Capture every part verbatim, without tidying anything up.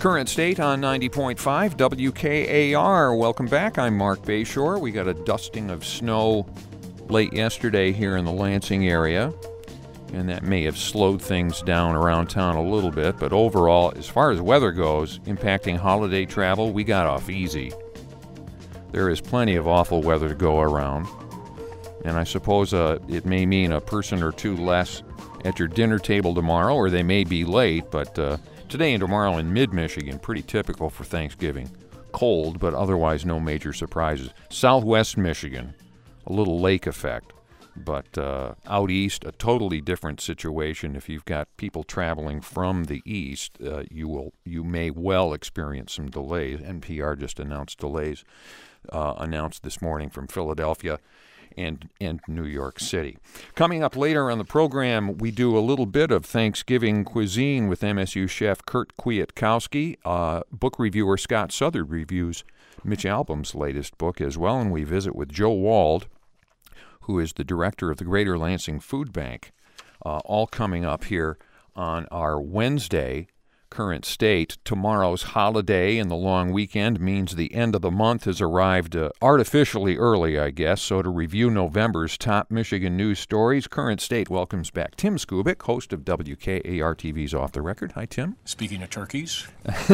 Current State on ninety point five W K A R. Welcome back. I'm Mark Bayshore. We got a dusting of snow late yesterday here in the Lansing area, and that may have slowed things down around town a little bit, but overall, as far as weather goes, impacting holiday travel, we got off easy. There is plenty of awful weather to go around, and I suppose uh, it may mean a person or two less at your dinner table tomorrow, or they may be late, but uh, today and tomorrow in mid-Michigan, pretty typical for Thanksgiving. Cold, but otherwise no major surprises. Southwest Michigan, a little lake effect. But uh, out east, a totally different situation. If you've got people traveling from the east, uh, you will you may well experience some delays. N P R just announced delays, uh, announced this morning from Philadelphia and, and New York City. Coming up later on the program, we do a little bit of Thanksgiving cuisine with M S U chef Kurt Kwiatkowski. Uh, book reviewer Scott Southard reviews Mitch Albom's latest book as well, and we visit with Joe Wald, who is the director of the Greater Lansing Food Bank, uh, all coming up here on our Wednesday Current State. Tomorrow's holiday and the long weekend means the end of the month has arrived uh, artificially early, I guess. So to review November's top Michigan news stories, Current State welcomes back Tim Skubic, host of W K A R T V's Off the Record. Hi, Tim. Speaking of turkeys.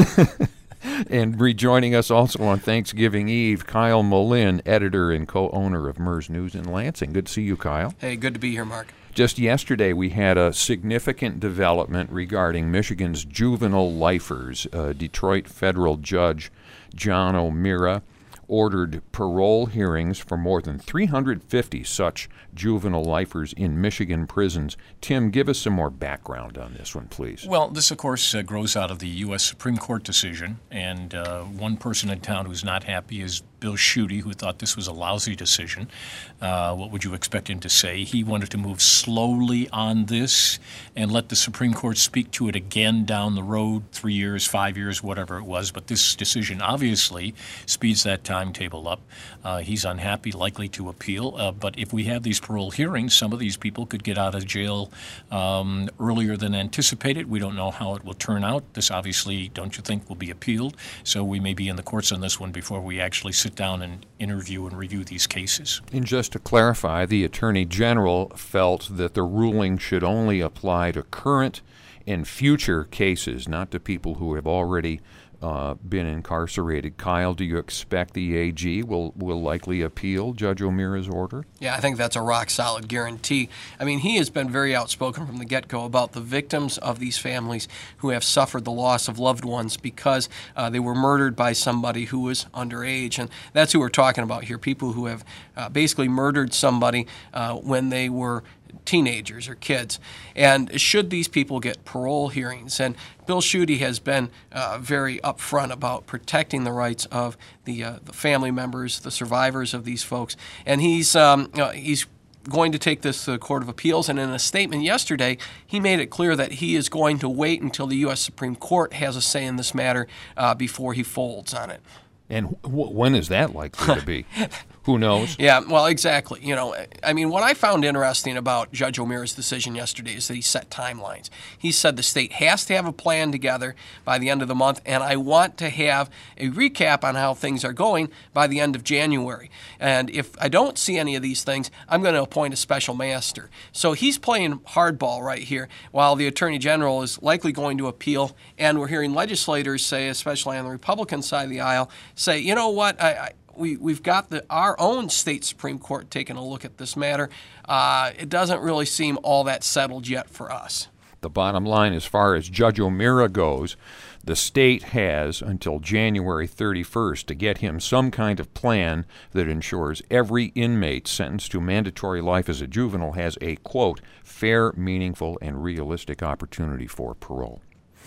And rejoining us also on Thanksgiving Eve, Kyle Malin, editor and co-owner of M U R S News in Lansing. Good to see you, Kyle. Hey, good to be here, Mark. Just yesterday, we had a significant development regarding Michigan's juvenile lifers. Uh, Detroit federal judge John O'Meara ordered parole hearings for more than three hundred fifty such juvenile lifers in Michigan prisons. Tim, give us some more background on this one, please. Well, this, of course, uh, grows out of the U S Supreme Court decision, and uh, one person in town who's not happy is Bill Schuette, who thought this was a lousy decision. Uh, what would you expect him to say? He wanted to move slowly on this and let the Supreme Court speak to it again down the road, three years, five years, whatever it was. But this decision obviously speeds that timetable up. Uh, he's unhappy, likely to appeal. Uh, but if we have these parole hearings, some of these people could get out of jail um, earlier than anticipated. We don't know how it will turn out. This obviously, don't you think, will be appealed. So we may be in the courts on this one before we actually sit down and interview and review these cases. And just to clarify, the Attorney General felt that the ruling should only apply to current and future cases, not to people who have already uh, been incarcerated. Kyle, do you expect the A G will, will likely appeal Judge O'Meara's order? Yeah, I think that's a rock-solid guarantee. I mean, he has been very outspoken from the get-go about the victims of these families who have suffered the loss of loved ones because uh, they were murdered by somebody who was underage. And that's who we're talking about here, people who have uh, basically murdered somebody uh, when they were teenagers or kids. And should these people get parole hearings? And Bill Schuette has been uh, very upfront about protecting the rights of the, uh, the family members, the survivors of these folks. And he's um, uh, he's going to take this to the Court of Appeals. And in a statement yesterday, he made it clear that he is going to wait until the U S Supreme Court has a say in this matter uh, before he folds on it. And w- when is that likely to be? Who knows? Yeah, well, exactly. You know, I mean, what I found interesting about Judge O'Meara's decision yesterday is that he set timelines. He said the state has to have a plan together by the end of the month, and I want to have a recap on how things are going by the end of January. And if I don't see any of these things, I'm going to appoint a special master. So he's playing hardball right here, while the Attorney General is likely going to appeal, and we're hearing legislators say, especially on the Republican side of the aisle, say, you know what, I, I We, we've got the, our own state Supreme Court taking a look at this matter. Uh, it doesn't really seem all that settled yet for us. The bottom line, as far as Judge O'Meara goes, the state has until January thirty-first to get him some kind of plan that ensures every inmate sentenced to mandatory life as a juvenile has a, quote, fair, meaningful, and realistic opportunity for parole.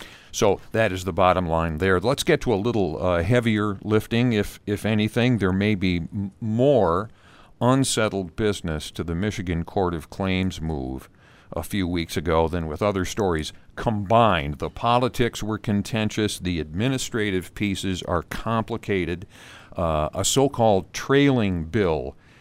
So that is the bottom line there. Let's get to a little uh, heavier lifting, if if anything. There may be m- more unsettled business to the Michigan Court of Claims move a few weeks ago than with other stories combined. The politics were contentious. The administrative pieces are complicated. Uh, a so-called trailing bill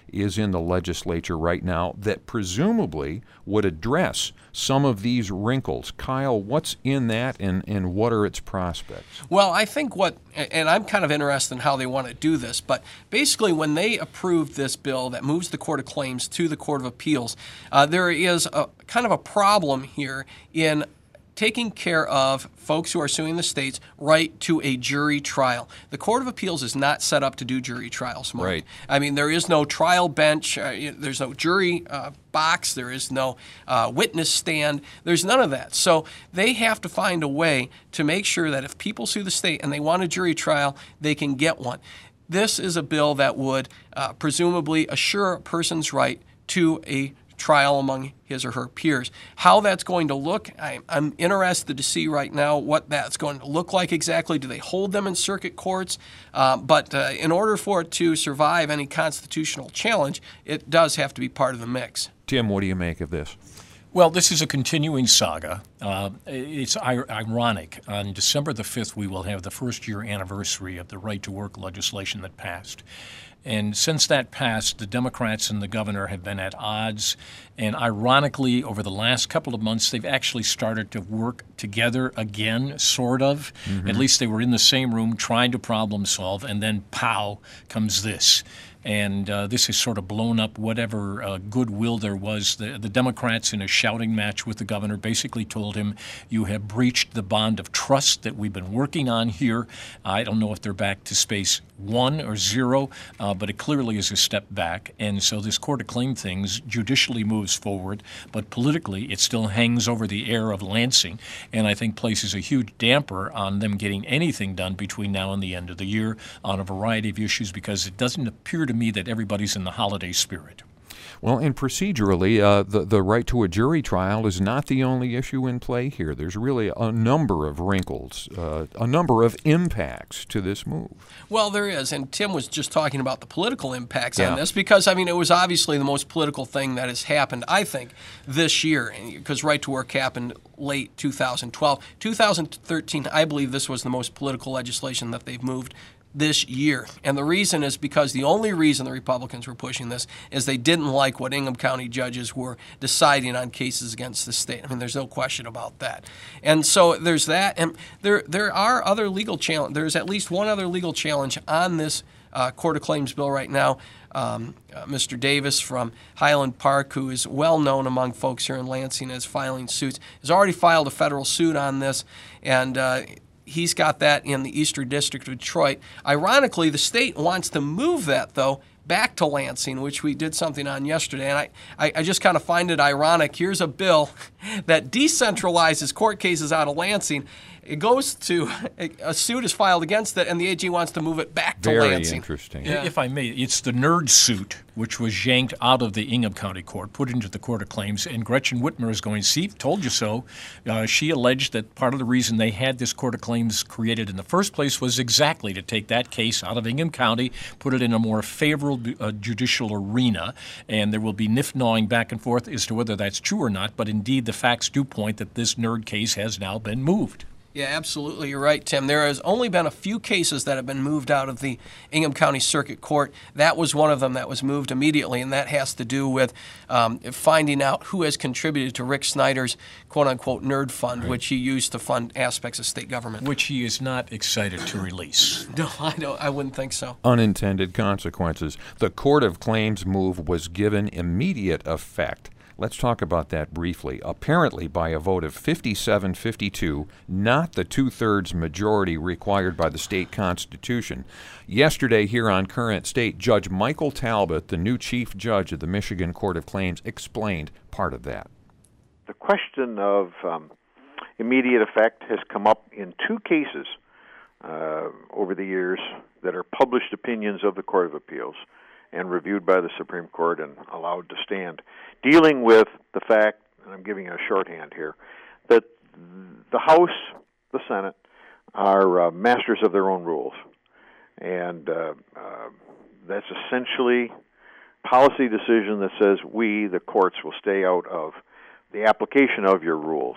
is in the legislature right now that presumably would address some of these wrinkles. Kyle, what's in that, and, and what are its prospects? Well, I think what, and I'm kind of interested in how they want to do this, but basically when they approved this bill that moves the Court of Claims to the Court of Appeals, uh, there is a kind of a problem here in taking care of folks who are suing the states' right to a jury trial. The Court of Appeals is not set up to do jury trials, Mark. Right. I mean, there is no trial bench, uh, there's no jury uh, box, there is no uh, witness stand, there's none of that. So they have to find a way to make sure that if people sue the state and they want a jury trial, they can get one. This is a bill that would uh, presumably assure a person's right to a trial among his or her peers. How that's going to look, I, I'm interested to see right now what that's going to look like exactly. Do they hold them in circuit courts? Uh, but uh, in order for it to survive any constitutional challenge, it does have to be part of the mix. Tim, what do you make of this? Well, this is a continuing saga. Uh, it's ir- ironic. On December the fifth, we will have the first year anniversary of the right to work legislation that passed. And since that passed, the Democrats and the governor have been at odds. And ironically, over the last couple of months, they've actually started to work together again, sort of. Mm-hmm. At least they were in the same room trying to problem solve, and then pow, comes this. And uh, this has sort of blown up whatever uh, goodwill there was. The, the Democrats, in a shouting match with the governor, basically told him, you have breached the bond of trust that we've been working on here. I don't know if they're back to space one or zero, uh, but it clearly is a step back. And so this Court of Claim things judicially moves forward, but politically it still hangs over the air of Lansing, and I think places a huge damper on them getting anything done between now and the end of the year on a variety of issues, because it doesn't appear to me that everybody's in the holiday spirit. Well, and procedurally, uh, the, the right to a jury trial is not the only issue in play here. There's really a number of wrinkles, uh, a number of impacts to this move. Well, there is, and Tim was just talking about the political impacts Yeah. on this, because, I mean, it was obviously the most political thing that has happened, I think, this year, because right to work happened late two thousand twelve. two thousand thirteen, I believe this was the most political legislation that they've moved this year. And the reason is because the only reason the Republicans were pushing this is they didn't like what Ingham County judges were deciding on cases against the state. I mean, there's no question about that. And so there's that. And there there are other legal challenge. There's at least one other legal challenge on this uh, Court of Claims bill right now. Um, uh, Mister Davis from Highland Park, who is well known among folks here in Lansing as filing suits, has already filed a federal suit on this. And uh, he's got that in the Eastern District of Detroit. Ironically, the state wants to move that, though, back to Lansing, which we did something on yesterday. And I, I, I just kind of find it ironic. Here's a bill that decentralizes court cases out of Lansing. It goes to, a suit is filed against it, and the A G wants to move it back to Very Lansing. interesting. Yeah. If I may, it's the Nerd suit, which was yanked out of the Ingham County Court, put into the Court of Claims, and Gretchen Whitmer is going, see, told you so. Uh, she alleged that part of the reason they had this Court of Claims created in the first place was exactly to take that case out of Ingham County, put it in a more favorable uh, judicial arena, and there will be nif-gnawing back and forth as to whether that's true or not, but indeed the facts do point that this Nerd case has now been moved. Yeah, absolutely. You're right, Tim. There has only been a few cases that have been moved out of the Ingham County Circuit Court. That was one of them that was moved immediately, and that has to do with um, finding out who has contributed to Rick Snyder's quote-unquote nerd fund, right, which he used to fund aspects of state government. Which he is not excited to release. No, I don't. I wouldn't think so. Unintended consequences. The Court of Claims move was given immediate effect. Let's talk about that briefly. Apparently by a vote of fifty-seven fifty-two, not the two-thirds majority required by the state constitution. Yesterday here on Current State, Judge Michael Talbot, the new chief judge of the Michigan Court of Claims, explained part of that. The question of um, immediate effect has come up in two cases uh, over the years that are published opinions of the Court of Appeals and reviewed by the Supreme Court and allowed to stand, dealing with the fact, and I'm giving a shorthand here, that the House, the Senate, are uh, masters of their own rules. And uh, uh, that's essentially policy decision that says we, the courts, will stay out of the application of your rules.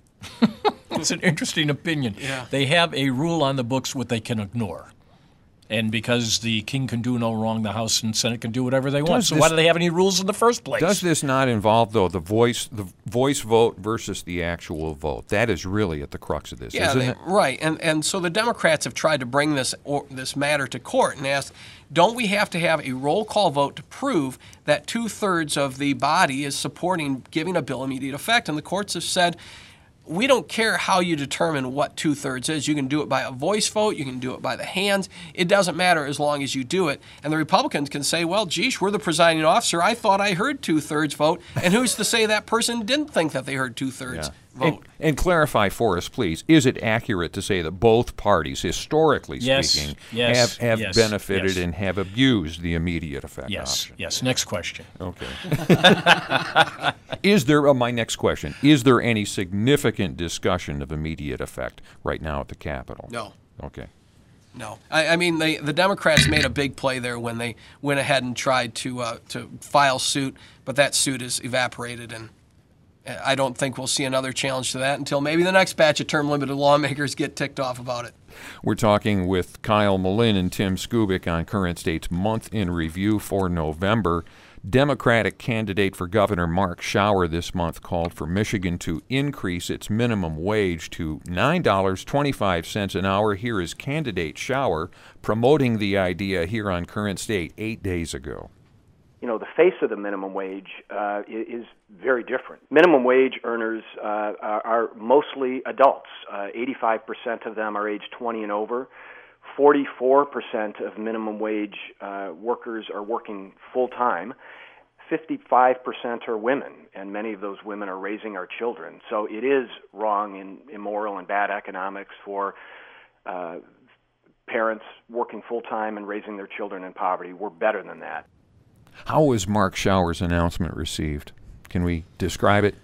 It's an interesting opinion. Yeah. They have a rule on the books what they can ignore. And because the king can do no wrong, the House and Senate can do whatever they want. Does So this- why do they have any rules in the first place? Does this not involve, though, the voice the voice vote versus the actual vote? That is really at the crux of this, Yeah, isn't they, it? right. And and so the Democrats have tried to bring this or, this matter to court and asked, don't we have to have a roll call vote to prove that two-thirds of the body is supporting giving a bill immediate effect? And the courts have said, we don't care how you determine what two-thirds is. You can do it by a voice vote. You can do it by the hands. It doesn't matter as long as you do it. And the Republicans can say, well, geesh, we're the presiding officer. I thought I heard two-thirds vote. And who's to say that person didn't think that they heard two-thirds And, vote? and clarify for us, please, is it accurate to say that both parties, historically Yes, speaking, yes, have, have yes, benefited yes. and have abused the immediate effect Yes, option? yes. Next question. Okay. Is there, uh, my next question, is there any significant discussion of immediate effect right now at the Capitol? No. Okay. No, I, I mean they, the Democrats made a big play there when they went ahead and tried to uh, to file suit, but that suit is evaporated, and I don't think we'll see another challenge to that until maybe the next batch of term limited lawmakers get ticked off about it. We're talking with Kyle Malin and Tim Skubic on Current State's Month in Review for November. Democratic candidate for governor Mark Schauer this month called for Michigan to increase its minimum wage to nine dollars and twenty-five cents an hour. Here is candidate Schauer promoting the idea here on Current State eight days ago. You know, the face of the minimum wage uh, is very different. Minimum wage earners uh, are, are mostly adults. Uh, eighty-five percent of them are age twenty and over. forty-four percent of minimum wage uh, workers are working full-time. fifty-five percent are women, and many of those women are raising our children. So it is wrong and immoral and bad economics for uh, parents working full-time and raising their children in poverty. We're better than that. How was Mark Schauer's announcement received? Can we describe it?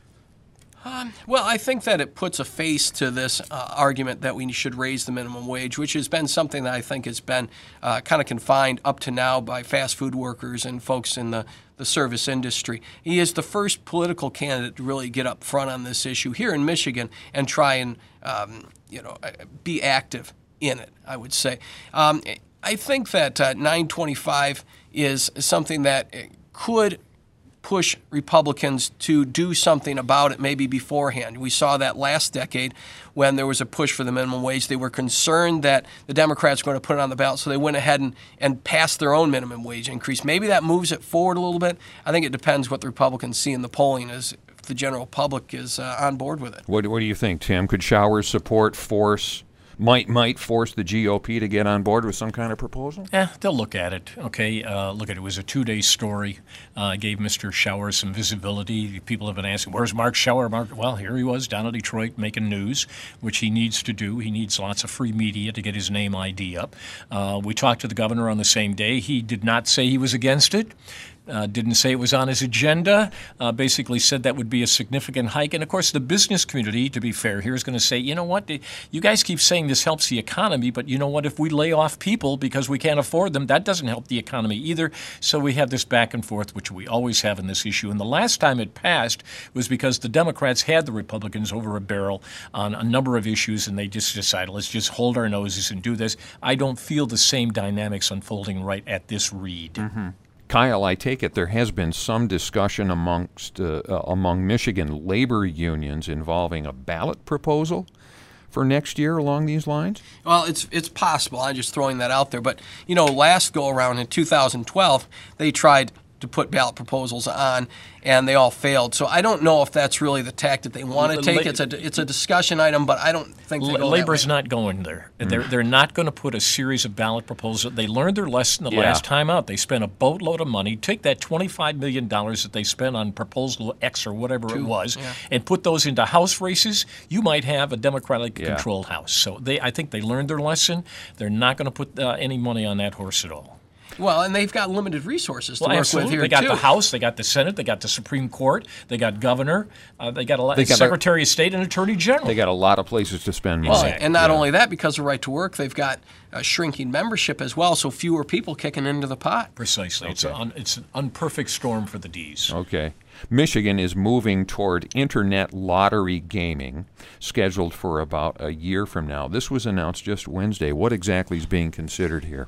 Um, well, I think that it puts a face to this uh, argument that we should raise the minimum wage, which has been something that I think has been uh, kind of confined up to now by fast food workers and folks in the, the service industry. He is the first political candidate to really get up front on this issue here in Michigan and try and um, you know be active in it, I would say. Um, I think that uh, nine twenty-five is something that could push Republicans to do something about it maybe beforehand. We saw that last decade when there was a push for the minimum wage. They were concerned that the Democrats were going to put it on the ballot, so they went ahead and, and passed their own minimum wage increase. Maybe that moves it forward a little bit. I think it depends what the Republicans see in the polling as if the general public is uh, on board with it. What, what do you think, Tim? Could Schauer's support force might might force the G O P to get on board with some kind of proposal? Yeah, they'll look at it. Okay, uh, look at it. It was a two-day story. Uh, gave Mister Schauer some visibility. People have been asking, "Where's Mark Schauer?" Mark, well, here he was down in Detroit making news, which he needs to do. He needs lots of free media to get his name I D up. Uh, we talked to the governor on the same day. He did not say he was against it. Uh, didn't say it was on his agenda, uh, basically said that would be a significant hike. And, of course, the business community, to be fair here, is going to say, you know what, you guys keep saying this helps the economy, but you know what, if we lay off people because we can't afford them, that doesn't help the economy either. So we have this back and forth, which we always have in this issue. And the last time it passed was because the Democrats had the Republicans over a barrel on a number of issues, and they just decided, let's just hold our noses and do this. I don't feel the same dynamics unfolding right at this read. Mm-hmm. Kyle, I take it there has been some discussion amongst uh, uh, among Michigan labor unions involving a ballot proposal for next year along these lines? Well, it's it's possible. I'm just throwing that out there. But, you know, last go around in two thousand twelve, they tried to put ballot proposals on, and they all failed. So I don't know if that's really the tack that they want to take. It's a it's a discussion item, but I don't think they go Labor's that way. not going there. Mm. They're they're not going to put a series of ballot proposals. They learned their lesson the yeah. last time out. They spent a boatload of money. Take that twenty-five million dollars that they spent on Proposal X or whatever Two, it was, yeah. and put those into House races. You might have a Democratic-controlled yeah. House. So they, I think they learned their lesson. They're not going to put uh, any money on that horse at all. Well, and they've got limited resources to well, work absolutely. with here, They got too. the House, they got the Senate, they got the Supreme Court, they got governor, uh, they got a lot, They got Secretary a, of State and Attorney General. They got a lot of places to spend money. Well, and not yeah. only that, because of right to work, they've got a shrinking membership as well, so fewer people kicking into the pot. Precisely. Okay. It's, an un, it's an unperfect storm for the D's. Okay. Michigan is moving toward internet lottery gaming, scheduled for about a year from now. This was announced just Wednesday. What exactly is being considered here?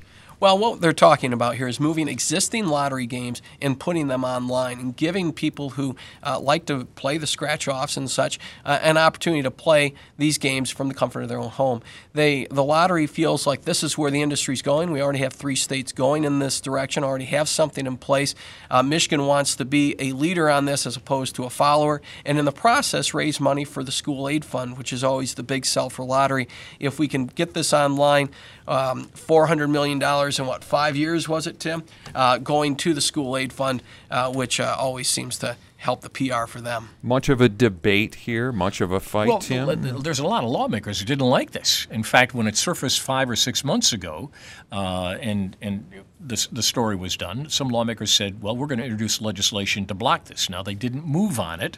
Well, what they're talking about here is moving existing lottery games and putting them online and giving people who uh, like to play the scratch-offs and such uh, an opportunity to play these games from the comfort of their own home. They, the lottery feels like this is where the industry's going. We already have three states going in this direction, already have something in place. Uh, Michigan wants to be a leader on this as opposed to a follower, and in the process raise money for the school aid fund, which is always the big sell for lottery. If we can get this online, um, four hundred million dollars in what, five years was it, Tim? Uh, going to the school aid fund, uh, which uh, always seems to help the P R for them. Much of a debate here, much of a fight, well, Tim? There's a lot of lawmakers who didn't like this. In fact, when it surfaced five or six months ago, uh, and and the, the story was done, some lawmakers said, well, we're going to introduce legislation to block this. Now, they didn't move on it.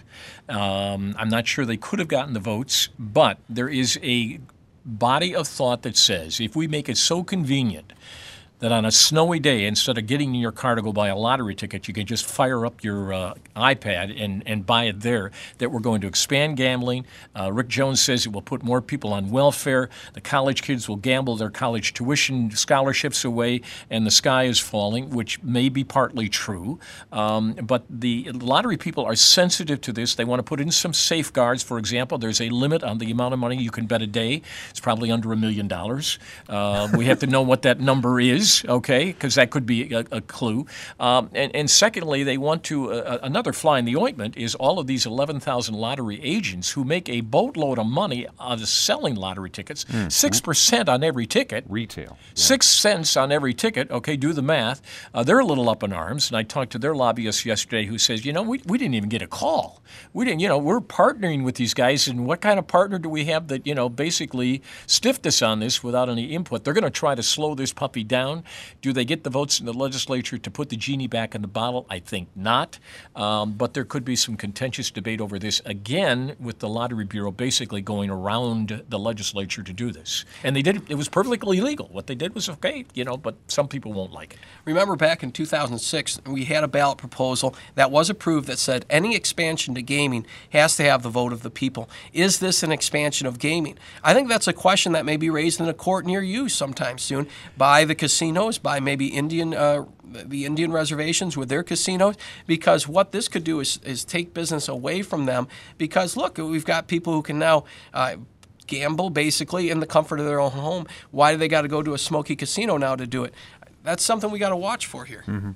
Um, I'm not sure they could have gotten the votes, but there is a body of thought that says if we make it so convenient that on a snowy day, instead of getting in your car to go buy a lottery ticket, you can just fire up your uh, iPad and, and buy it there, that we're going to expand gambling. Uh, Rick Jones says it will put more people on welfare. The college kids will gamble their college tuition scholarships away, and the sky is falling, which may be partly true. Um, but the lottery people are sensitive to this. They want to put in some safeguards. For example, there's a limit on the amount of money you can bet a day. It's probably under a million dollars. Uh, we have to know what that number is. Okay, because that could be a, a clue. Um, and, and secondly, they want to, uh, another fly in the ointment is all of these eleven thousand lottery agents who make a boatload of money out of selling lottery tickets, mm-hmm. six percent on every ticket. Retail. Yeah. Six cents on every ticket. Okay, do the math. Uh, they're a little up in arms, and I talked to their lobbyist yesterday who says, you know, we, we didn't even get a call. We didn't, you know, we're partnering with these guys, and what kind of partner do we have that, you know, basically stiffed us on this without any input? They're going to try to slow this puppy down. Do they get the votes in the legislature to put the genie back in the bottle? I think not. Um, but there could be some contentious debate over this again, with the Lottery Bureau basically going around the legislature to do this. And they did. It was perfectly legal. What they did was okay, you know, but some people won't like it. Remember back in two thousand six, we had a ballot proposal that was approved that said any expansion to gaming has to have the vote of the people. Is this an expansion of gaming? I think that's a question that may be raised in a court near you sometime soon by the casinos, by maybe Indian uh, the Indian reservations with their casinos, because what this could do is, is take business away from them, because look, we've got people who can now uh, gamble basically in the comfort of their own home. Why do they got to go to a smoky casino now to do it? That's something we got to watch for here. Mm-hmm.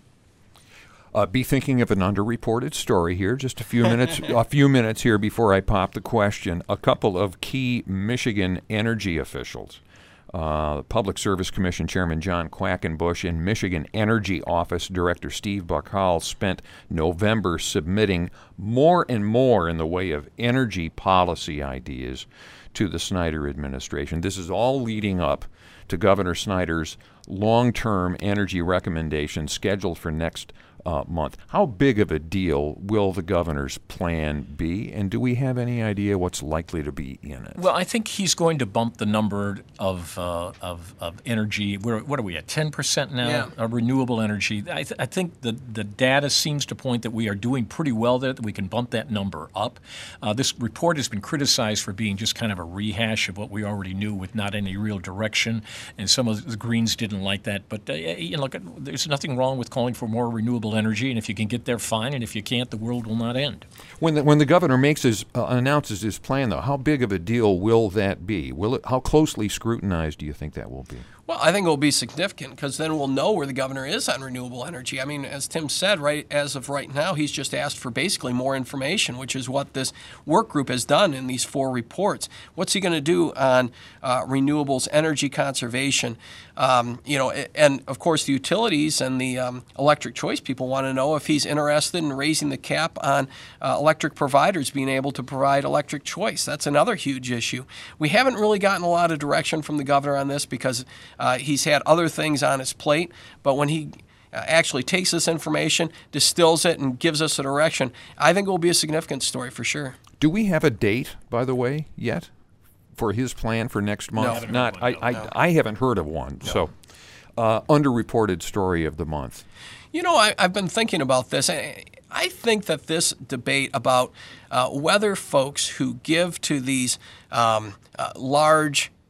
Uh, be thinking of an underreported story here. Just a few minutes, a few minutes here before I pop the question. A couple of key Michigan energy officials. Uh, Public Service Commission Chairman John Quackenbush and Michigan Energy Office Director Steve Buchholz spent November submitting more and more in the way of energy policy ideas to the Snyder administration. This is all leading up to Governor Snyder's long-term energy recommendations scheduled for next uh, month. How big of a deal will the governor's plan be, and do we have any idea what's likely to be in it? Well, I think he's going to bump the number of uh, of, of energy. We're, what are we at, ten percent now? Yeah. Uh, renewable energy. I, th- I think the, the data seems to point that we are doing pretty well there, that we can bump that number up. Uh, this report has been criticized for being just kind of a rehash of what we already knew with not any real direction, and some of the Greens didn't like that. But uh, you know, look, there's nothing wrong with calling for more renewable energy, and if you can get there, fine, and if you can't, the world will not end. When the, when the governor makes his uh, announces his plan, though, how big of a deal will that be? Will it? How closely scrutinized do you think that will be? Well, I think it will be significant, because then we'll know where the governor is on renewable energy. I mean, as Tim said, right as of right now, he's just asked for basically more information, which is what this work group has done in these four reports. What's he going to do on uh, renewables, energy conservation? Um, you know, and of course, the utilities and the um, electric choice people want to know if he's interested in raising the cap on uh, electric providers being able to provide electric choice. That's another huge issue. We haven't really gotten a lot of direction from the governor on this, because Uh, he's had other things on his plate, but when he uh, actually takes this information, distills it, and gives us a direction, I think it will be a significant story for sure. Do we have a date, by the way, yet for his plan for next month? No. Not. One, I, no, I, no. I haven't heard of one. No. So, uh, underreported story of the month. You know, I, I've been thinking about this. I, I think that this debate about uh, whether folks who give to these um, uh, large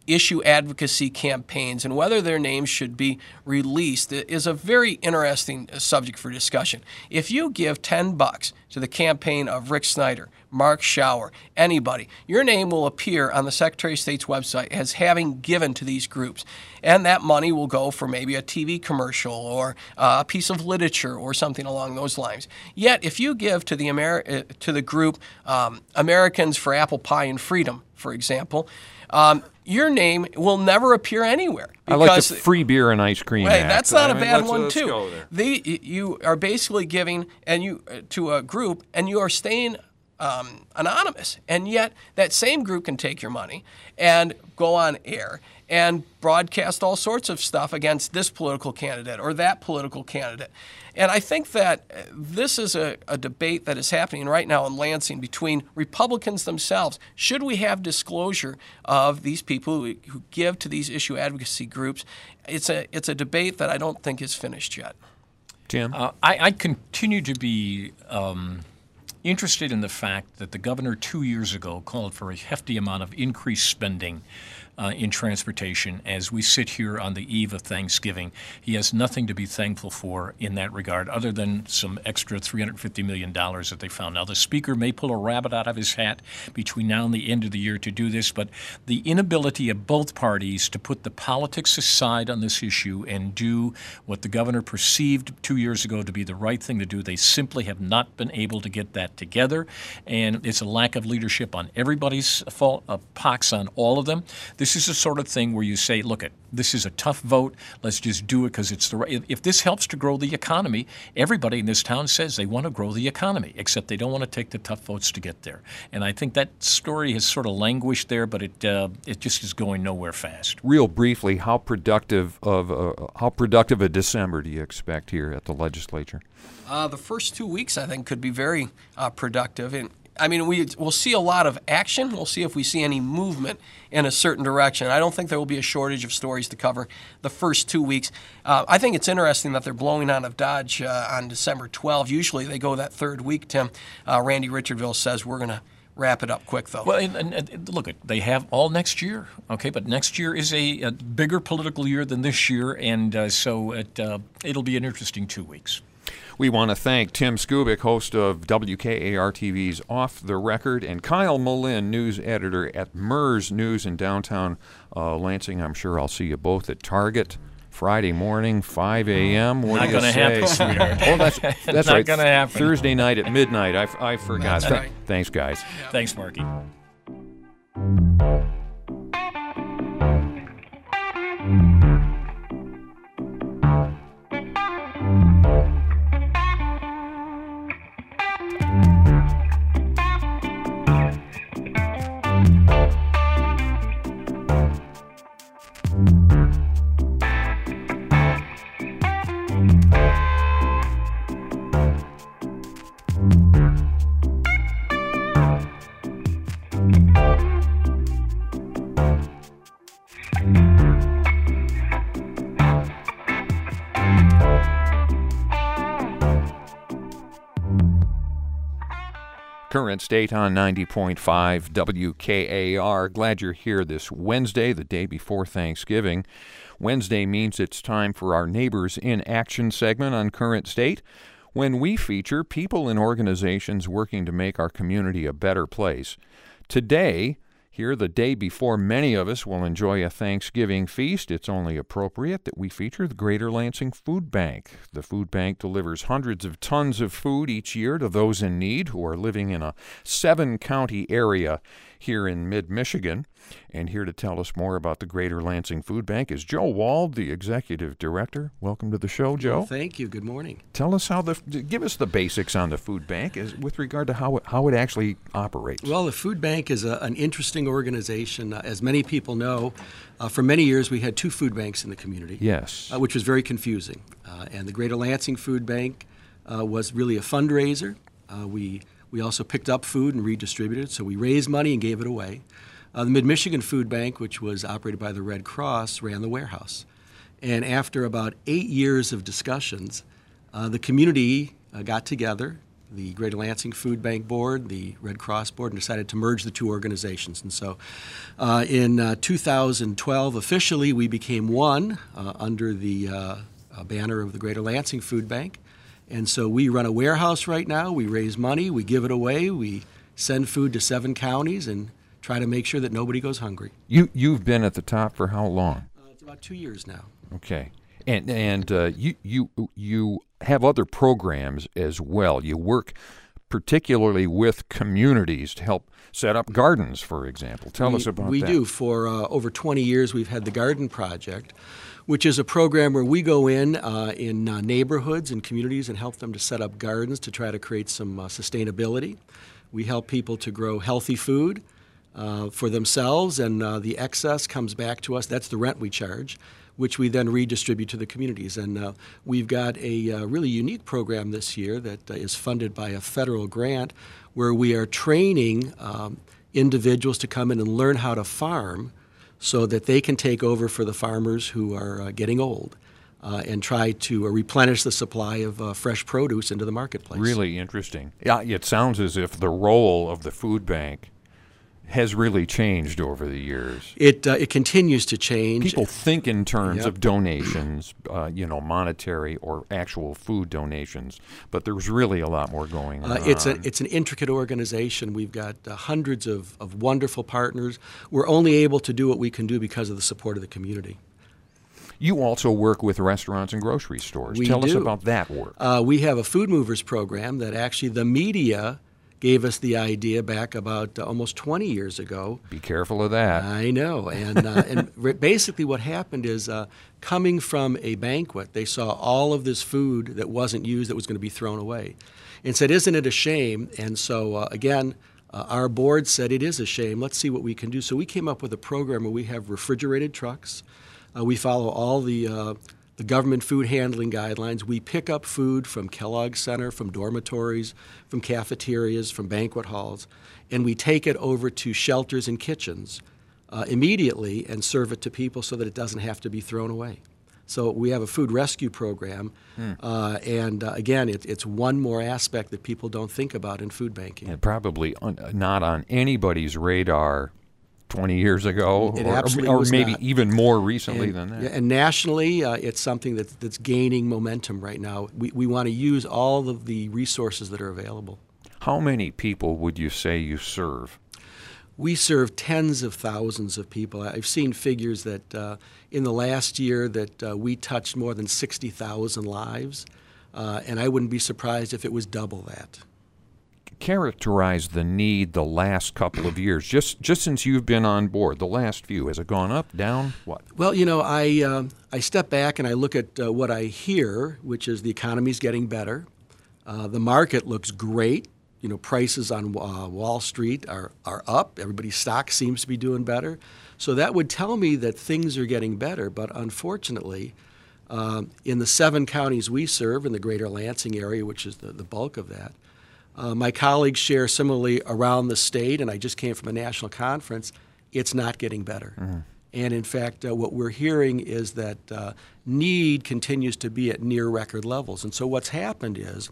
issue advocacy campaigns and whether their names should be released is a very interesting subject for discussion. If you give ten bucks to the campaign of Rick Snyder, Mark Schauer, anybody, your name will appear on the Secretary of State's website as having given to these groups. And that money will go for maybe a T V commercial or uh, a piece of literature or something along those lines. Yet, if you give to the Amer- uh, to the group um, Americans for Apple Pie and Freedom, for example, um, your name will never appear anywhere. I like the free beer and ice cream Hey, act. that's not I a mean, bad let's, one let's too. Go there. The, you are basically giving and you uh, to a group, and you are staying um, anonymous. And yet, that same group can take your money and go on air and broadcast all sorts of stuff against this political candidate or that political candidate. And I think that this is a, a debate that is happening right now in Lansing between Republicans themselves. Should we have disclosure of these people who, who give to these issue advocacy groups? It's a it's a debate that I don't think is finished yet. Tim? Uh, I, I continue to be um, interested in the fact that the governor two years ago called for a hefty amount of increased spending Uh, in transportation. As we sit here on the eve of Thanksgiving, he has nothing to be thankful for in that regard other than some extra three hundred fifty million dollars that they found. Now, the Speaker may pull a rabbit out of his hat between now and the end of the year to do this, but the inability of both parties to put the politics aside on this issue and do what the governor perceived two years ago to be the right thing to do, they simply have not been able to get that together, and it's a lack of leadership on everybody's fault, a pox on all of them. This This is the sort of thing where you say, look, it, this is a tough vote. Let's just do it because it's the right. If this helps to grow the economy, everybody in this town says they want to grow the economy, except they don't want to take the tough votes to get there. And I think that story has sort of languished there, but it uh, it just is going nowhere fast. Real briefly, how productive of a, how productive a December do you expect here at the legislature? Uh, the first two weeks, I think, could be very uh, productive. And I mean, we, we'll see a lot of action. We'll see if we see any movement in a certain direction. I don't think there will be a shortage of stories to cover the first two weeks. Uh, I think it's interesting that they're blowing out of Dodge uh, on December twelfth. Usually they go that third week, Tim. Uh, Randy Richardville says we're going to wrap it up quick, though. Well, and, and, and look, they have all next year, okay? But next year is a, a bigger political year than this year, and uh, so it, uh, it'll be an interesting two weeks. We want to thank Tim Skubic, host of W K A R T V's Off the Record, and Kyle Malin, news editor at Mers News in downtown uh, Lansing. I'm sure I'll see you both at Target Friday morning, five a.m. What Not do you gonna say? happen, sweetheart. Oh, that's, that's Not right. gonna happen. Thursday night at midnight. I, I forgot. That's right. Thanks, guys. Yeah. Thanks, Marky. Current State on ninety point five W K A R. Glad you're here this Wednesday, the day before Thanksgiving. Wednesday means it's time for our Neighbors in Action segment on Current State, when we feature people and organizations working to make our community a better place. Today, here the day before many of us will enjoy a Thanksgiving feast, it's only appropriate that we feature the Greater Lansing Food Bank. The food bank delivers hundreds of tons of food each year to those in need who are living in a seven-county area here in mid-Michigan. And here to tell us more about the Greater Lansing Food Bank is Joe Wald, the executive director. Welcome to the show, Joe. Well, thank you. Good morning. Tell us how the give us the basics on the food bank as, with regard to how it, how it actually operates. Well, the food bank is a, an interesting organization. Uh, as many people know, uh, for many years we had two food banks in the community. Yes. Uh, which was very confusing. Uh, and the Greater Lansing Food Bank uh, was really a fundraiser. Uh, we we also picked up food and redistributed, so we raised money and gave it away. Uh, the Mid-Michigan Food Bank, which was operated by the Red Cross, ran the warehouse. And after about eight years of discussions, uh, the community uh, got together the Greater Lansing Food Bank Board, the Red Cross Board, and decided to merge the two organizations. And so uh, in uh, two thousand twelve, officially, we became one uh, under the uh, uh, banner of the Greater Lansing Food Bank. And so we run a warehouse right now. We raise money, we give it away, we send food to seven counties and try to make sure that nobody goes hungry. You, you've been at the top for how long? Uh, it's about two years now. Okay. And and uh, you you you have other programs as well. You work particularly with communities to help set up gardens, for example. Tell we, us about we that. We do. For uh, over twenty years, we've had the Garden Project, which is a program where we go in uh, in uh, neighborhoods and communities and help them to set up gardens to try to create some uh, sustainability. We help people to grow healthy food uh, for themselves, and uh, the excess comes back to us. That's the rent we charge, which we then redistribute to the communities. And uh, we've got a uh, really unique program this year that uh, is funded by a federal grant where we are training um, individuals to come in and learn how to farm so that they can take over for the farmers who are uh, getting old uh, and try to uh, replenish the supply of uh, fresh produce into the marketplace. Really interesting. Yeah, it sounds as if the role of the food bank has really changed over the years. It uh, it continues to change. People think in terms Yep. of donations, uh, you know, monetary or actual food donations, but there's really a lot more going on. Uh, it's a it's an intricate organization. We've got uh, hundreds of, of wonderful partners. We're only able to do what we can do because of the support of the community. You also work with restaurants and grocery stores. We Tell us do. about that work. Uh, we have a Food Movers program that actually the media gave us the idea back about uh, almost twenty years ago. Be careful of that. I know. And, uh, and re- basically what happened is uh, coming from a banquet, they saw all of this food that wasn't used that was going to be thrown away and said, isn't it a shame? And so, uh, again, uh, our board said, it is a shame. Let's see what we can do. So we came up with a program where we have refrigerated trucks. Uh, we follow all the uh, the government food handling guidelines. We pick up food from Kellogg Center, from dormitories, from cafeterias, from banquet halls, and we take it over to shelters and kitchens uh, immediately and serve it to people so that it doesn't have to be thrown away. So we have a food rescue program, hmm. uh, and uh, again, it, it's one more aspect that people don't think about in food banking. And probably un- not on anybody's radar twenty years ago, It or, absolutely or was maybe not. even more recently and, than that. yeah, and nationally, uh, it's something that's, that's gaining momentum right now. We, we want to use all of the resources that are available. How many people would you say you serve? We serve tens of thousands of people. I've seen figures that uh, in the last year that uh, we touched more than sixty thousand lives, uh, and I wouldn't be surprised if it was double that. Characterize the need the last couple of years, just just since you've been on board, the last few. Has it gone up, down, what? Well, you know, I uh, I step back and I look at uh, what I hear, which is the economy's getting better. Uh, the market looks great. You know, prices on uh, Wall Street are, are up. Everybody's stock seems to be doing better. So that would tell me that things are getting better. But unfortunately, um, in the seven counties we serve in the greater Lansing area, which is the, the bulk of that, Uh, my colleagues share similarly around the state, and I just came from a national conference, it's not getting better. Mm-hmm. And in fact, uh, what we're hearing is that uh, need continues to be at near record levels. And so what's happened is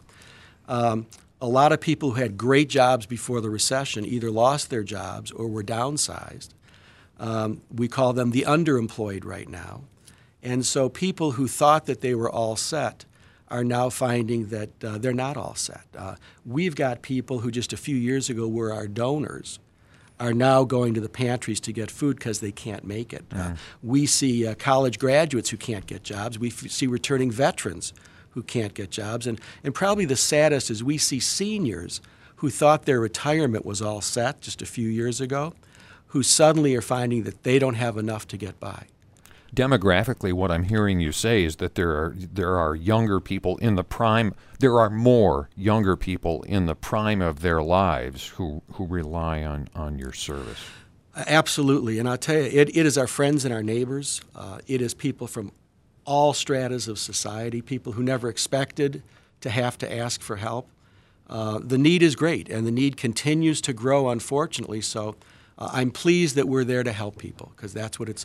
um, a lot of people who had great jobs before the recession either lost their jobs or were downsized. Um, we call them the underemployed right now. And so people who thought that they were all set are now finding that uh, they're not all set. Uh, we've got people who just a few years ago were our donors are now going to the pantries to get food because they can't make it. Mm. Uh, we see uh, college graduates who can't get jobs. We f- see returning veterans who can't get jobs. And, and probably the saddest is we see seniors who thought their retirement was all set just a few years ago, who suddenly are finding that they don't have enough to get by. Demographically, what I'm hearing you say is that there are there are younger people in the prime. There are more younger people in the prime of their lives who, who rely on, on your service. Absolutely, and I'll tell you, it, it is our friends and our neighbors. Uh, it is people from all stratas of society, people who never expected to have to ask for help. Uh, the need is great, and the need continues to grow, unfortunately. So uh, I'm pleased that we're there to help people, because that's what it's about.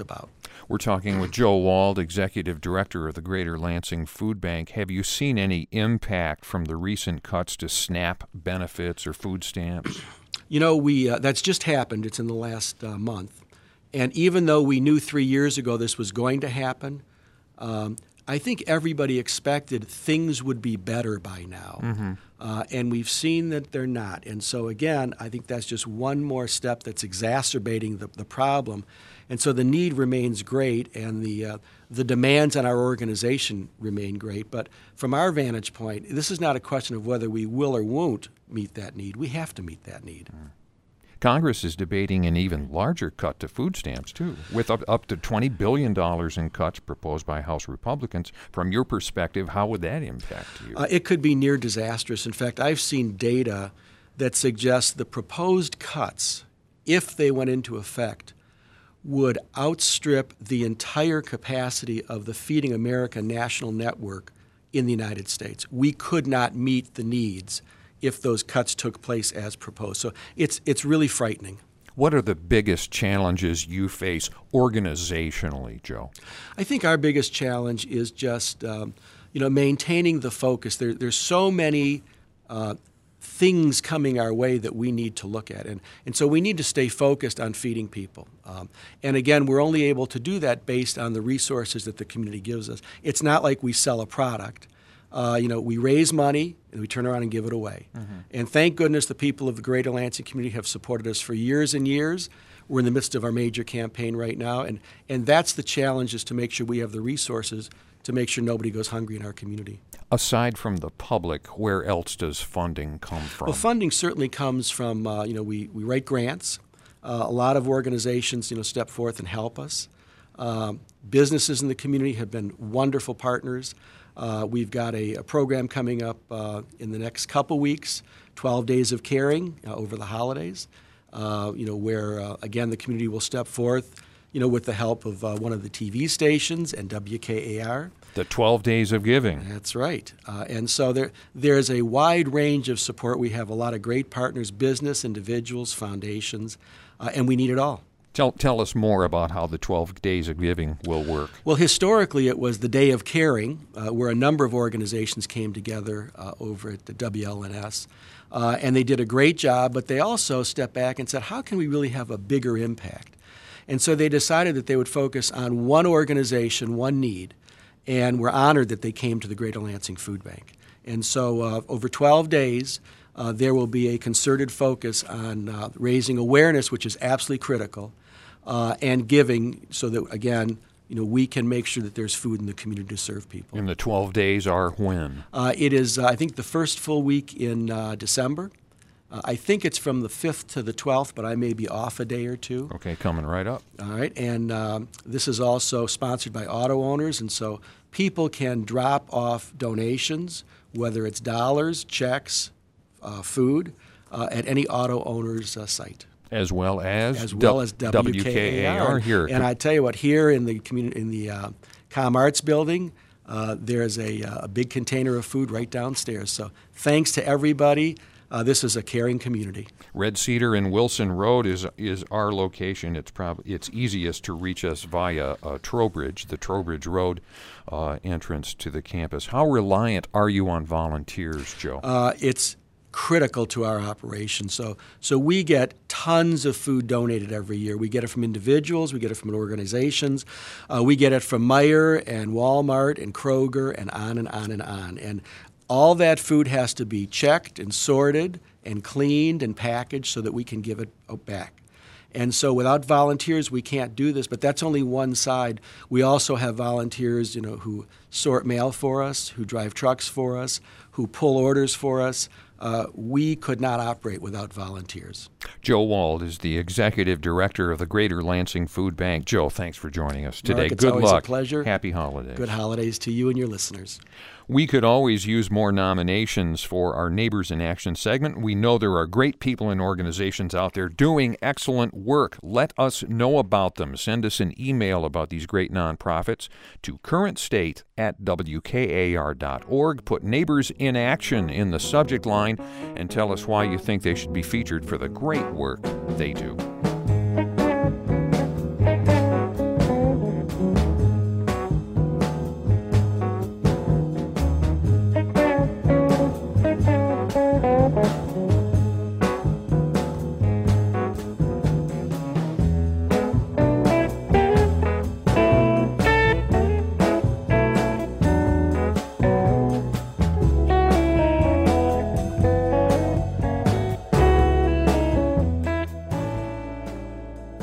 We're talking with Joe Wald, Executive Director of the Greater Lansing Food Bank. Have you seen any impact from the recent cuts to SNAP benefits or food stamps? You know, we uh, that's just happened. It's in the last uh, month. And even though we knew three years ago this was going to happen, um, I think everybody expected things would be better by now. Mm-hmm. Uh, and we've seen that they're not. And so, again, I think that's just one more step that's exacerbating the, the problem. And so the need remains great, and the uh, the demands on our organization remain great. But from our vantage point, this is not a question of whether we will or won't meet that need. We have to meet that need. Mm. Congress is debating an even larger cut to food stamps, too, with up, up to twenty billion dollars in cuts proposed by House Republicans. From your perspective, how would that impact you? Uh, it could be near disastrous. In fact, I've seen data that suggests the proposed cuts, if they went into effect, would outstrip the entire capacity of the Feeding America national network in the United States. We could not meet the needs if those cuts took place as proposed. So it's it's really frightening. What are the biggest challenges you face organizationally, Joe? I think our biggest challenge is just um, you know maintaining the focus. There, there's so many uh, things coming our way that we need to look at, and and so we need to stay focused on feeding people. Um, and again, we're only able to do that based on the resources that the community gives us. It's not like we sell a product. Uh, you know, we raise money and we turn around and give it away. Mm-hmm. And thank goodness the people of the Greater Lansing community have supported us for years and years. We're in the midst of our major campaign right now, and, and that's the challenge, is to make sure we have the resources to make sure nobody goes hungry in our community. Aside from the public, where else does funding come from? Well, funding certainly comes from, uh, you know, we, we write grants. Uh, a lot of organizations, you know, step forth and help us. Um, businesses in the community have been wonderful partners. Uh, we've got a, a program coming up uh, in the next couple weeks, twelve Days of Caring uh, over the holidays, uh, you know, where, uh, again, the community will step forth, you know, with the help of uh, one of the T V stations and W K A R. The twelve Days of Giving. That's right. Uh, and so there, there's a wide range of support. We have a lot of great partners, business, individuals, foundations, uh, and we need it all. Tell, tell us more about how the twelve Days of Giving will work. Well, historically, it was the Day of Caring, uh, where a number of organizations came together uh, over at the W L N S. Uh, and they did a great job, but they also stepped back and said, how can we really have a bigger impact? And so they decided that they would focus on one organization, one need, and we're honored that they came to the Greater Lansing Food Bank. And so uh, over twelve days, uh, there will be a concerted focus on uh, raising awareness, which is absolutely critical, Uh, and giving, so that, again, you know, we can make sure that there's food in the community to serve people. And the twelve days are when? Uh, it is, uh, I think, the first full week in uh, December. Uh, I think it's from the fifth to the twelfth, but I may be off a day or two. Okay, coming right up. All right, and um, this is also sponsored by auto owners, and so people can drop off donations, whether it's dollars, checks, uh, food, uh, at any auto owner's uh, site. As well as as well as W K A R here. And I tell you what, here in the community, in the uh, Com Arts building, uh, there's a, a big container of food right downstairs. So thanks to everybody. Uh, this is a caring community. Red Cedar and Wilson Road is is our location. It's probably it's easiest to reach us via uh, Trowbridge, the Trowbridge Road uh, entrance to the campus. How reliant are you on volunteers, Joe? Uh, it's critical to our operation. So so we get tons of food donated every year. We get it from individuals, we get it from organizations, uh, we get it from Meijer and Walmart and Kroger and on and on and on. And all that food has to be checked and sorted and cleaned and packaged so that we can give it back. And so without volunteers, we can't do this, but that's only one side. We also have volunteers, you know, who sort mail for us, who drive trucks for us, who pull orders for us. Uh, we could not operate without volunteers. Joe Wald is the Executive Director of the Greater Lansing Food Bank. Joe, thanks for joining us today. Mark, it's Good always luck. A pleasure. Happy holidays. Good holidays to you and your listeners. We could always use more nominations for our Neighbors in Action segment. We know there are great people and organizations out there doing excellent work. Let us know about them. Send us an email about these great nonprofits to currentstate at W K A R dot org. Put Neighbors in Action in the subject line and tell us why you think they should be featured for the great work they do.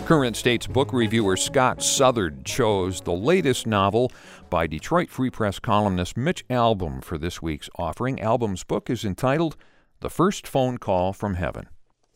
Current State's book reviewer Scott Southard chose the latest novel by Detroit Free Press columnist Mitch Albom for this week's offering. Albom's book is entitled The First Phone Call from Heaven.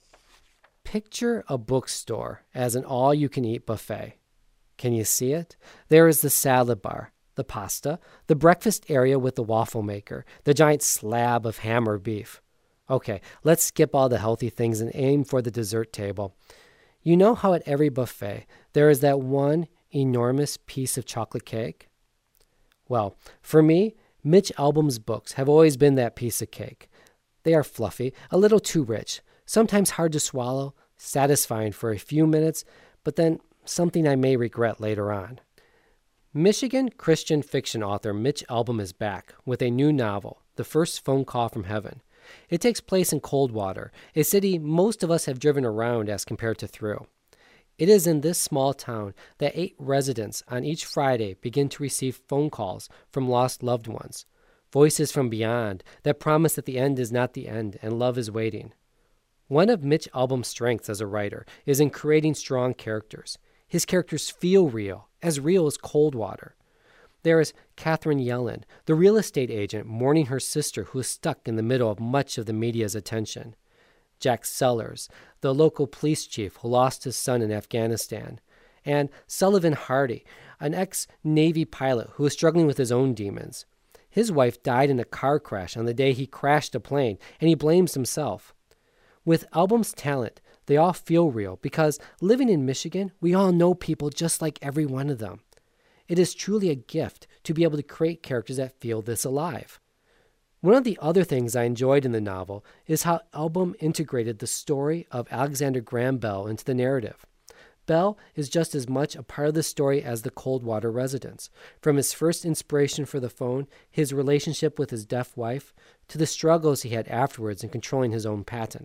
Picture a bookstore as an all-you-can-eat buffet. Can you see it? There is the salad bar, the pasta, the breakfast area with the waffle maker, the giant slab of ham or beef. Okay, let's skip all the healthy things and aim for the dessert table. You know how at every buffet there is that one enormous piece of chocolate cake? Well, for me, Mitch Albom's books have always been that piece of cake. They are fluffy, a little too rich, sometimes hard to swallow, satisfying for a few minutes, but then something I may regret later on. Michigan Christian fiction author Mitch Albom is back with a new novel, The First Phone Call from Heaven. It takes place in Coldwater, a city most of us have driven around as compared to through. It is in this small town that eight residents on each Friday begin to receive phone calls from lost loved ones, voices from beyond that promise that the end is not the end and love is waiting. One of Mitch Albom's strengths as a writer is in creating strong characters. His characters feel real, as real as Coldwater. There is Catherine Yellen, the real estate agent mourning her sister who is stuck in the middle of much of the media's attention. Jack Sellers, the local police chief who lost his son in Afghanistan. And Sullivan Hardy, an ex-Navy pilot who is struggling with his own demons. His wife died in a car crash on the day he crashed a plane, and he blames himself. With Albom's talent, they all feel real because living in Michigan, we all know people just like every one of them. It is truly a gift to be able to create characters that feel this alive. One of the other things I enjoyed in the novel is how Albom integrated the story of Alexander Graham Bell into the narrative. Bell is just as much a part of the story as the Coldwater residents, from his first inspiration for the phone, his relationship with his deaf wife, to the struggles he had afterwards in controlling his own patent.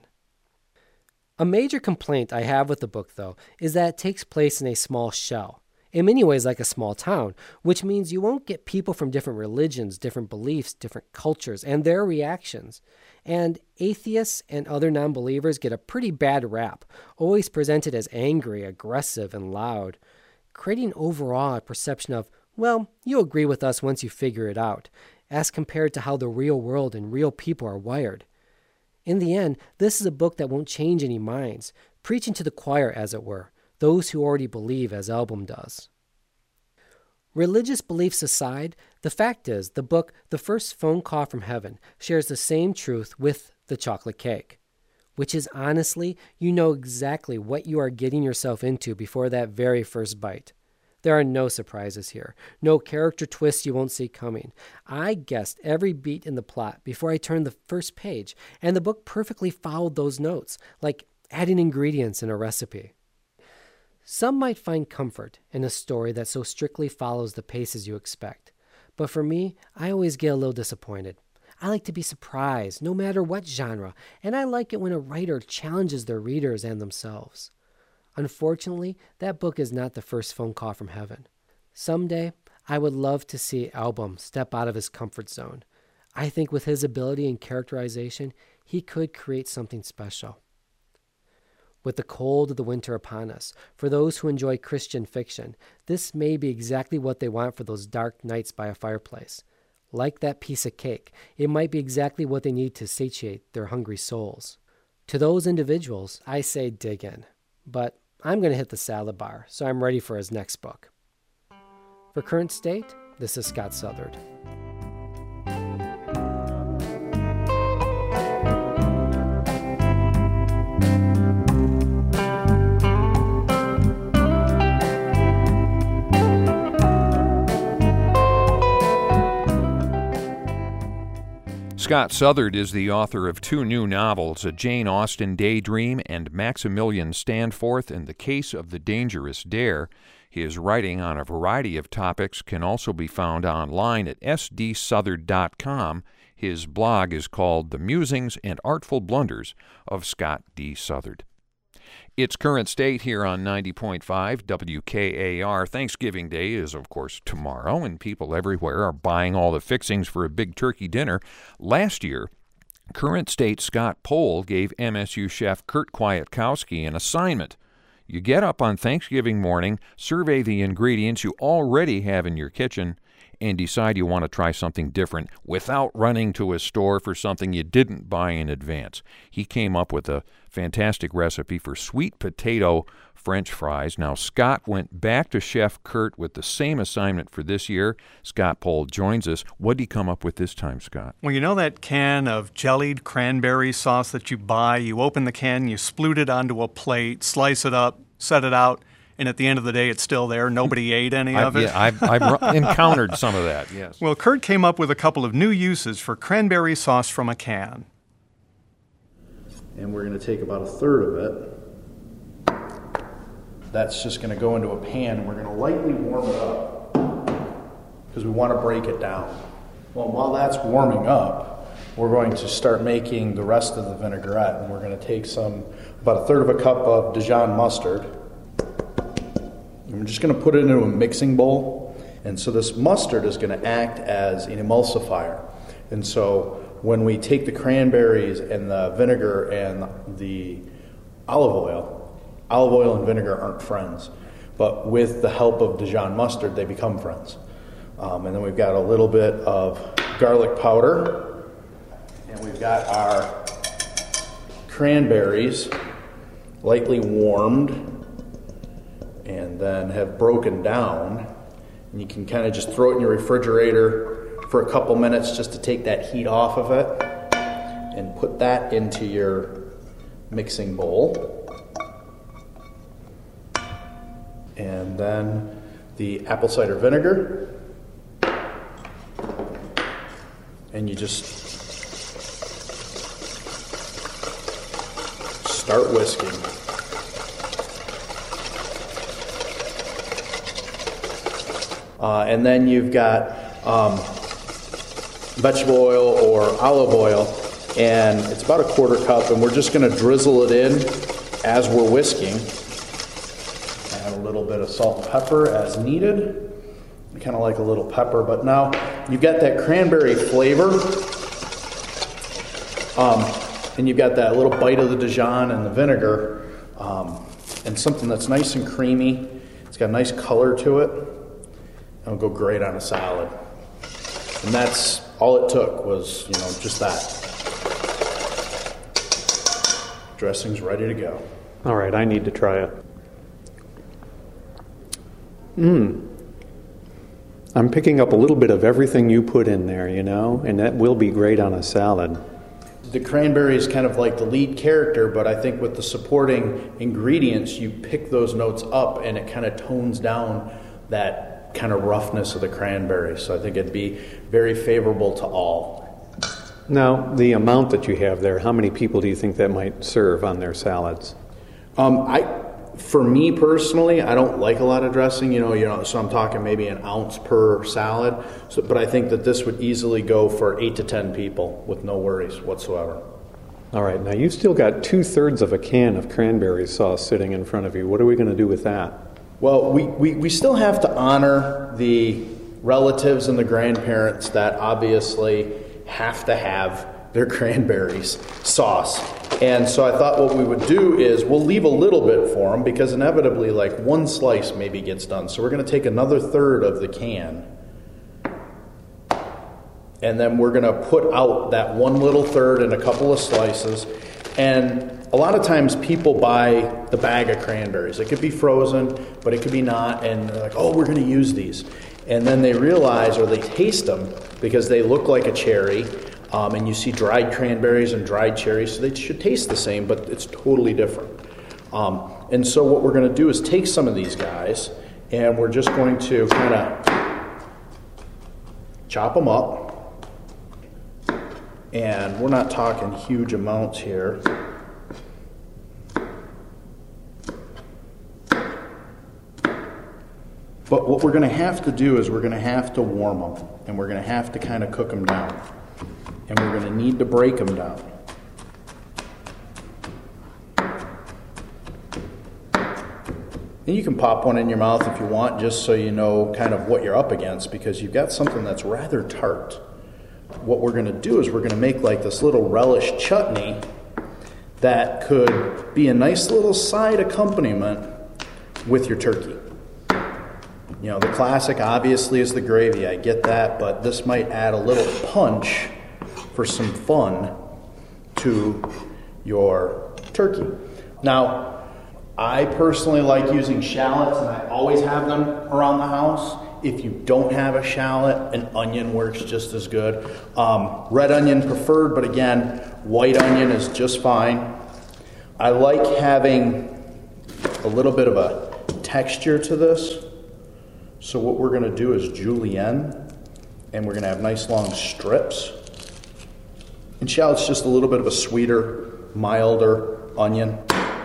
A major complaint I have with the book, though, is that it takes place in a small shell, in many ways like a small town, which means you won't get people from different religions, different beliefs, different cultures, and their reactions. And atheists and other non-believers get a pretty bad rap, always presented as angry, aggressive, and loud, creating overall a perception of, well, you agree with us once you figure it out, as compared to how the real world and real people are wired. In the end, this is a book that won't change any minds, preaching to the choir, as it were, those who already believe as Albom does. Religious beliefs aside, the fact is the book The First Phone Call from Heaven shares the same truth with the chocolate cake, which is honestly, you know exactly what you are getting yourself into before that very first bite. There are no surprises here, no character twists you won't see coming. I guessed every beat in the plot before I turned the first page, and the book perfectly followed those notes, like adding ingredients in a recipe. Some might find comfort in a story that so strictly follows the paces you expect, but for me, I always get a little disappointed. I like to be surprised, no matter what genre, and I like it when a writer challenges their readers and themselves. Unfortunately, that book is not The First Phone Call from Heaven. Someday, I would love to see Albom step out of his comfort zone. I think with his ability and characterization, he could create something special. With the cold of the winter upon us, for those who enjoy Christian fiction, this may be exactly what they want for those dark nights by a fireplace. Like that piece of cake, it might be exactly what they need to satiate their hungry souls. To those individuals, I say dig in. But I'm going to hit the salad bar, so I'm ready for his next book. For Current State, this is Scott Southard. Scott Southard is the author of two new novels, A Jane Austen Daydream and Maximilian Standforth and the Case of the Dangerous Dare. His writing on a variety of topics can also be found online at s d southard dot com. His blog is called The Musings and Artful Blunders of Scott D. Southard. It's Current State here on ninety point five W K A R. Thanksgiving Day is, of course, tomorrow, and people everywhere are buying all the fixings for a big turkey dinner. Last year, Current State Scott Pohl gave M S U chef Kurt Kwiatkowski an assignment. You get up on Thanksgiving morning, survey the ingredients you already have in your kitchen, and decide you want to try something different without running to a store for something you didn't buy in advance. He came up with a fantastic recipe for sweet potato French fries. Now, Scott went back to Chef Kurt with the same assignment for this year. Scott Pohl joins us. What did he come up with this time, Scott? Well, you know that can of jellied cranberry sauce that you buy? You open the can, you sploot it onto a plate, slice it up, set it out, and at the end of the day, it's still there. Nobody ate any I've, of it. Yeah, I've, I've encountered some of that, yes. Well, Kurt came up with a couple of new uses for cranberry sauce from a can. And we're going to take about a third of it. That's just going to go into a pan, and we're going to lightly warm it up because we want to break it down. Well, while that's warming up, we're going to start making the rest of the vinaigrette, and we're going to take some, about a third of a cup of Dijon mustard, and we're just going to put it into a mixing bowl. And so this mustard is going to act as an emulsifier. And so when we take the cranberries and the vinegar and the olive oil, olive oil and vinegar aren't friends, but with the help of Dijon mustard, they become friends. Um, and then we've got a little bit of garlic powder, and we've got our cranberries lightly warmed and then have broken down. And you can kind of just throw it in your refrigerator for a couple minutes just to take that heat off of it, and put that into your mixing bowl. And then the apple cider vinegar. And you just start whisking. Uh, and then you've got um, vegetable oil or olive oil, and it's about a quarter cup, and we're just going to drizzle it in as we're whisking. A little bit of salt and pepper as needed. I kind of like a little pepper, but now you've got that cranberry flavor, um, and you've got that little bite of the Dijon and the vinegar, um, and something that's nice and creamy. It's got a nice color to it, and it'll go great on a salad. And that's all it took was, you know, just that. Dressing's ready to go. All right, I need to try it. Mmm. I'm picking up a little bit of everything you put in there, you know, and that will be great on a salad. The cranberry is kind of like the lead character, but I think with the supporting ingredients, you pick those notes up and it kind of tones down that kind of roughness of the cranberry. So I think it'd be very favorable to all. Now, the amount that you have there, how many people do you think that might serve on their salads? Um, I... For me personally, I don't like a lot of dressing, you know, you know, so I'm talking maybe an ounce per salad. So, but I think that this would easily go for eight to ten people with no worries whatsoever. All right, now you've still got two-thirds of a can of cranberry sauce sitting in front of you. What are we going to do with that? Well, we, we, we still have to honor the relatives and the grandparents that obviously have to have their cranberries sauce. And so I thought what we would do is we'll leave a little bit for them because inevitably like one slice maybe gets done. So we're going to take another third of the can and then we're going to put out that one little third in a couple of slices. And a lot of times people buy the bag of cranberries. It could be frozen, but it could be not. And they're like, oh, we're going to use these. And then they realize, or they taste them because they look like a cherry. Um, and you see dried cranberries and dried cherries, so they should taste the same, but it's totally different. Um, and so what we're going to do is take some of these guys, and we're just going to kind of chop them up. And we're not talking huge amounts here. But what we're going to have to do is we're going to have to warm them, and we're going to have to kind of cook them down. And we're going to need to break them down. And you can pop one in your mouth if you want, just so you know kind of what you're up against, because you've got something that's rather tart. What we're going to do is we're going to make like this little relish chutney that could be a nice little side accompaniment with your turkey. You know, the classic obviously is the gravy, I get that, but this might add a little punch for some fun to your turkey. Now, I personally like using shallots, and I always have them around the house. If you don't have a shallot, an onion works just as good. Um, red onion preferred, but again, white onion is just fine. I like having a little bit of a texture to this. So what we're going to do is julienne, and we're going to have nice long strips. And shallot's just a little bit of a sweeter, milder onion.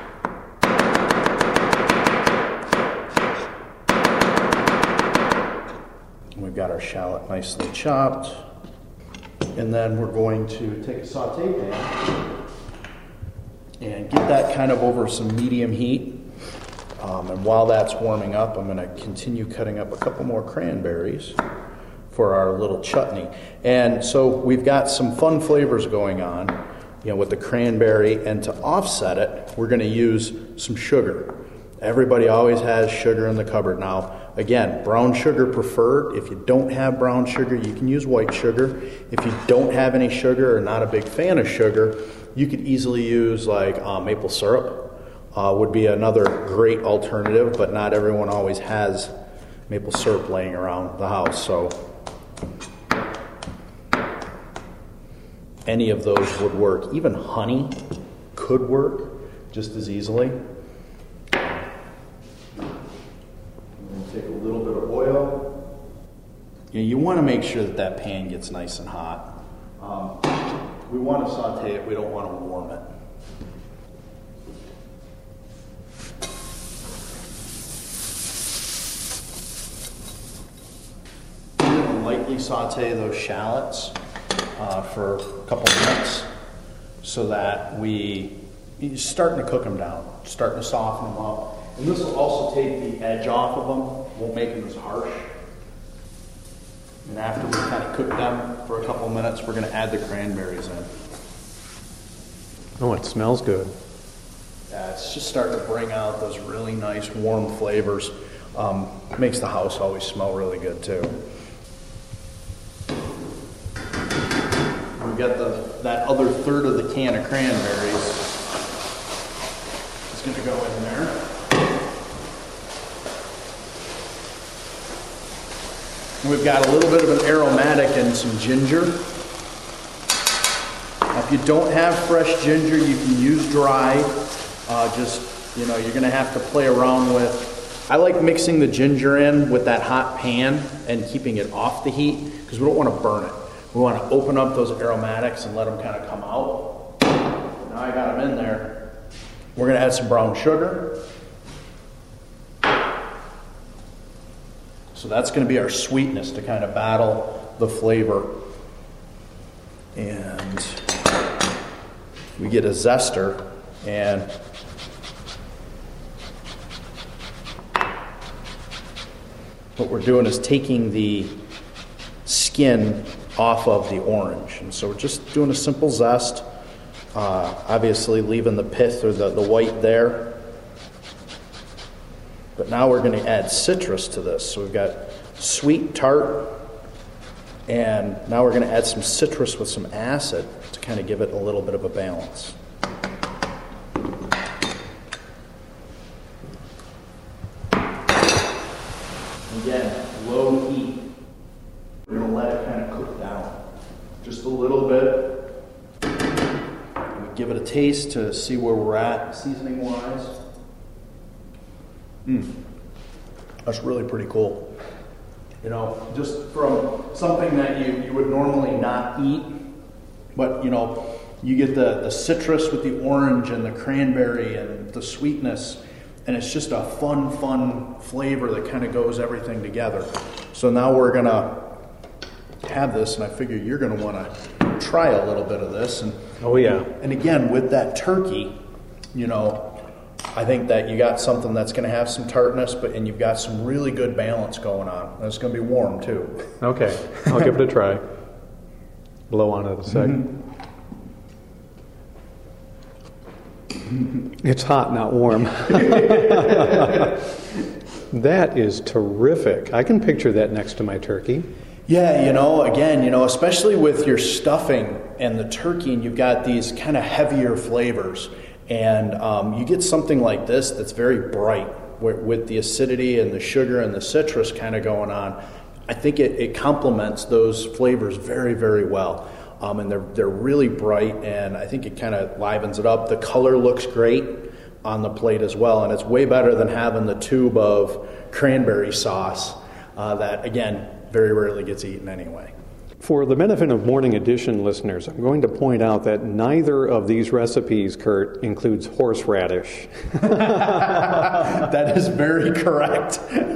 And we've got our shallot nicely chopped. And then we're going to take a saute pan and get that kind of over some medium heat. Um, and while that's warming up, I'm going to continue cutting up a couple more cranberries for our little chutney. And so we've got some fun flavors going on, you know, with the cranberry. And to offset it, we're going to use some sugar. Everybody always has sugar in the cupboard. Now, again, brown sugar preferred. If you don't have brown sugar, you can use white sugar. If you don't have any sugar or not a big fan of sugar, you could easily use like uh, maple syrup. Uh, would be another great alternative, but not everyone always has maple syrup laying around the house, so any of those would work. Even honey could work just as easily. I'm going to take a little bit of oil. You know, you want to make sure that that pan gets nice and hot. Um, we want to saute it, we don't want to warm it. Lightly saute those shallots uh, for a couple minutes so that we you're starting to cook them down, starting to soften them up. And this will also take the edge off of them, won't make them as harsh. And after we kind of cook them for a couple minutes, we're going to add the cranberries in. Oh, it smells good. Yeah, it's just starting to bring out those really nice warm flavors. Um, makes the house always smell really good too. We've got the, that other third of the can of cranberries. It's going to go in there. And we've got a little bit of an aromatic and some ginger. Now, if you don't have fresh ginger, you can use dried. Uh, just, you know, you're going to have to play around with. I like mixing the ginger in with that hot pan and keeping it off the heat because we don't want to burn it. We want to open up those aromatics and let them kind of come out. Now I got them in there. We're going to add some brown sugar. So that's going to be our sweetness to kind of battle the flavor. And we get a zester, and what we're doing is taking the skin off of the orange. And so we're just doing a simple zest, uh, obviously leaving the pith or the, the white there. But now we're going to add citrus to this. So we've got sweet tart, and now we're going to add some citrus with some acid to kind of give it a little bit of a balance. Again, low heat. We're going to let it kind of cook down just a little bit. We give it a taste to see where we're at seasoning wise. Mm. That's really pretty cool. You know, just from something that you, you would normally not eat, but you know, you get the, the citrus with the orange and the cranberry and the sweetness, and it's just a fun, fun flavor that kind of goes everything together. So now we're going to have this, and I figure you're going to want to try a little bit of this. And oh yeah. And again, with that turkey, you know, I think that you got something that's going to have some tartness, but and you've got some really good balance going on. And it's going to be warm too. Okay, I'll give it a try. Blow on it a sec. Mm-hmm. It's hot, not warm. That is terrific. I can picture that next to my turkey. Yeah, you know, again, you know, especially with your stuffing and the turkey, and you've got these kind of heavier flavors, and um, you get something like this that's very bright with, with the acidity and the sugar and the citrus kind of going on. I think it, it complements those flavors very, very well. Um, and they're they're really bright, and I think it kind of livens it up. The color looks great on the plate as well, and it's way better than having the tube of cranberry sauce uh, that, again, very rarely gets eaten anyway. For the benefit of Morning Edition listeners, I'm going to point out that neither of these recipes, Kurt, includes horseradish. That is very correct.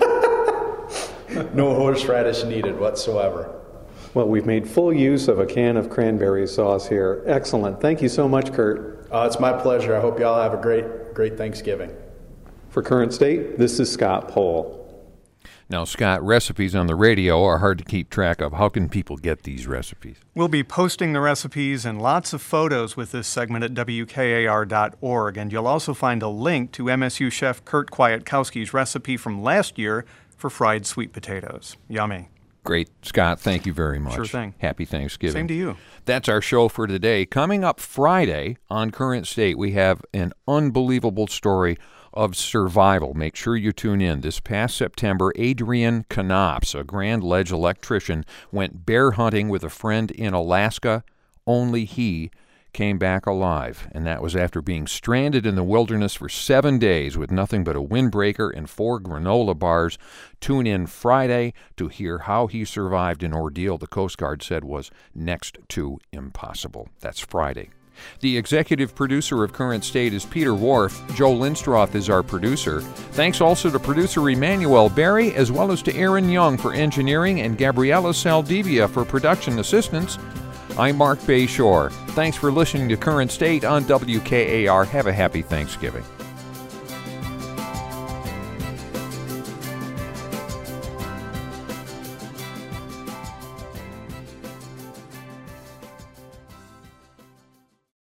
No horseradish needed whatsoever. Well, we've made full use of a can of cranberry sauce here. Excellent. Thank you so much, Kurt. Uh, it's my pleasure. I hope you all have a great, great Thanksgiving. For Current State, this is Scott Pohl. Now, Scott, recipes on the radio are hard to keep track of. How can people get these recipes? We'll be posting the recipes and lots of photos with this segment at W K A R dot org, and you'll also find a link to M S U chef Kurt Kwiatkowski's recipe from last year for fried sweet potatoes. Yummy. Great. Scott, thank you very much. Sure thing. Happy Thanksgiving. Same to you. That's our show for today. Coming up Friday on Current State, we have an unbelievable story of survival. Make sure you tune in. This past September, Adrian Knops, a Grand Ledge electrician, went bear hunting with a friend in Alaska. Only he came back alive, and that was after being stranded in the wilderness for seven days with nothing but a windbreaker and four granola bars. Tune in Friday to hear how he survived an ordeal the Coast Guard said was next to impossible. That's Friday. The executive producer of Current State is Peter Wharf. Joe Lindstroth is our producer. Thanks also to producer Emmanuel Berry, as well as to Aaron Young for engineering and Gabriela Saldivia for production assistance. I'm Mark Bayshore. Thanks for listening to Current State on W K A R. Have a happy Thanksgiving.